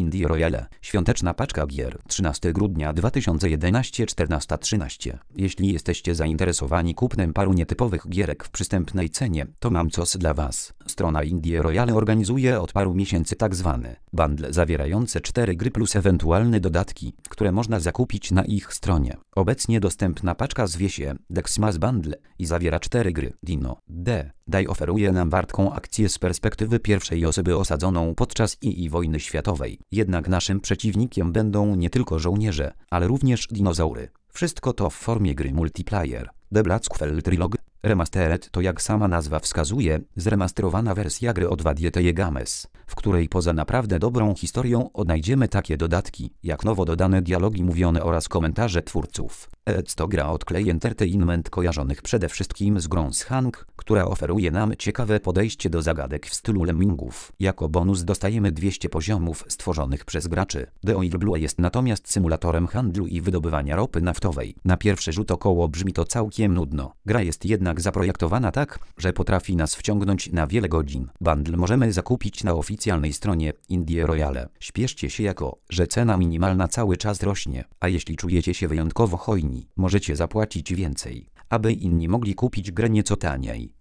Indie Royale. Świąteczna paczka gier. 13 grudnia 2011 14:13. Jeśli jesteście zainteresowani kupnem paru nietypowych gierek w przystępnej cenie, to mam coś dla Was. Strona Indie Royale organizuje od paru miesięcy tzw. bundle zawierające 4 gry plus ewentualne dodatki, które można zakupić na ich stronie. Obecnie dostępna paczka zwie się Dexmas Bundle i zawiera 4 gry. Dino Day oferuje nam wartką akcję z perspektywy pierwszej osoby osadzoną podczas II wojny światowej. Jednak naszym przeciwnikiem będą nie tylko żołnierze, ale również dinozaury. Wszystko to w formie gry multiplayer. The Blackwell Trilogy Remastered to, jak sama nazwa wskazuje, zremasterowana wersja gry od Vadiete Games, w której poza naprawdę dobrą historią odnajdziemy takie dodatki, jak nowo dodane dialogi mówione oraz komentarze twórców. To gra od Klei Entertainment kojarzonych przede wszystkim z grą Hank, która oferuje nam ciekawe podejście do zagadek w stylu Lemmingów. Jako bonus dostajemy 200 poziomów stworzonych przez graczy. The Oil Blue jest natomiast symulatorem handlu i wydobywania ropy naftowej. Na pierwszy rzut około brzmi to całkiem nudno. Gra jest jednak zaprojektowana tak, że potrafi nas wciągnąć na wiele godzin. Bundle możemy zakupić na oficjalnej stronie Indie Royale. Śpieszcie się, jako że cena minimalna cały czas rośnie, a jeśli czujecie się wyjątkowo hojni, możecie zapłacić więcej, aby inni mogli kupić grę nieco taniej.